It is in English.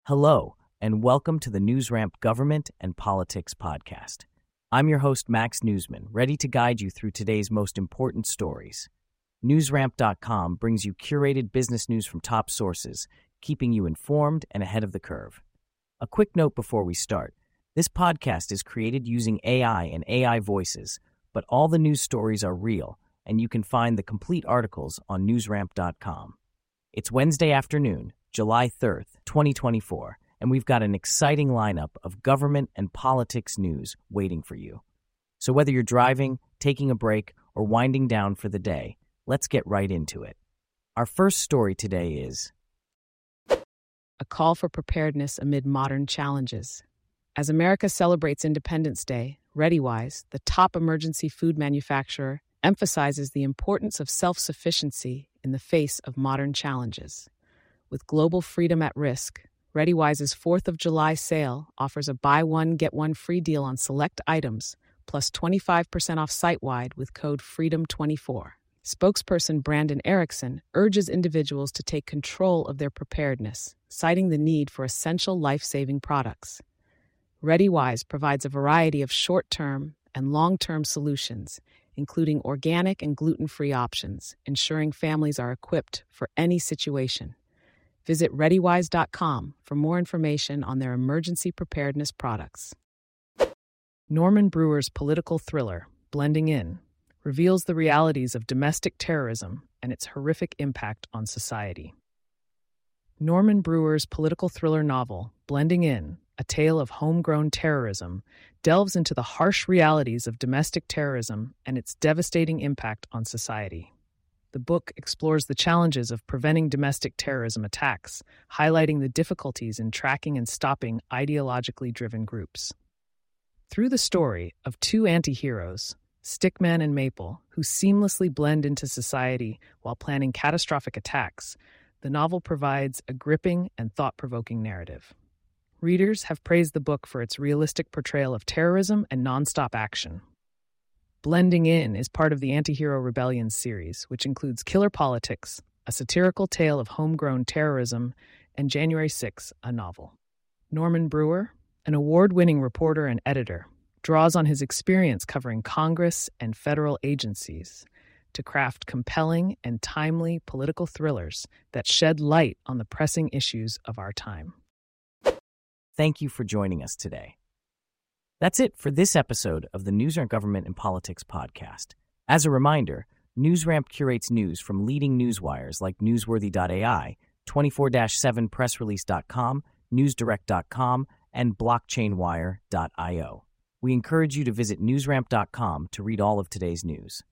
Hello, and welcome to the NewsRamp Government and Politics Podcast. I'm your host, Max Newsman, ready to guide you through today's most important stories. NewsRamp.com brings you curated business news from top sources, keeping you informed and ahead of the curve. A quick note before we start. This podcast is created using AI and AI voices, but all the news stories are real, and you can find the complete articles on NewsRamp.com. It's Wednesday afternoon, July 3rd, 2024, and we've got an exciting lineup of government and politics news waiting for you. So whether you're driving, taking a break, or winding down for the day, let's get right into it. Our first story today is a call for preparedness amid modern challenges. As America celebrates Independence Day, ReadyWise, the top emergency food manufacturer, emphasizes the importance of self-sufficiency in the face of modern challenges. With global freedom at risk, ReadyWise's 4th of July sale offers a buy one, get one free deal on select items, plus 25% off site-wide with code FREEDOM24. Spokesperson Brandon Erickson urges individuals to take control of their preparedness, citing the need for essential life-saving products. ReadyWise provides a variety of short-term and long-term solutions, including organic and gluten-free options, ensuring families are equipped for any situation. Visit ReadyWise.com for more information on their emergency preparedness products. Norman Brewer's political thriller, Blending In, reveals the realities of domestic terrorism and its horrific impact on society. Norman Brewer's political thriller novel, Blending In, a tale of homegrown terrorism, delves into the harsh realities of domestic terrorism and its devastating impact on society. The book explores the challenges of preventing domestic terrorism attacks, highlighting the difficulties in tracking and stopping ideologically driven groups. Through the story of two anti-heroes, Stickman and Maple, who seamlessly blend into society while planning catastrophic attacks, the novel provides a gripping and thought-provoking narrative. Readers have praised the book for its realistic portrayal of terrorism and nonstop action. Blending In is part of the Antihero Rebellion series, which includes Killer Politics, a satirical tale of homegrown terrorism, and January 6, a novel. Norman Brewer, an award-winning reporter and editor, draws on his experience covering Congress and federal agencies to craft compelling and timely political thrillers that shed light on the pressing issues of our time. Thank you for joining us today. That's it for this episode of the NewsRamp Government and Politics Podcast. As a reminder, NewsRamp curates news from leading newswires like Newsworthy.ai, 24/7pressrelease.com, NewsDirect.com, and BlockchainWire.io. We encourage you to visit NewsRamp.com to read all of today's news.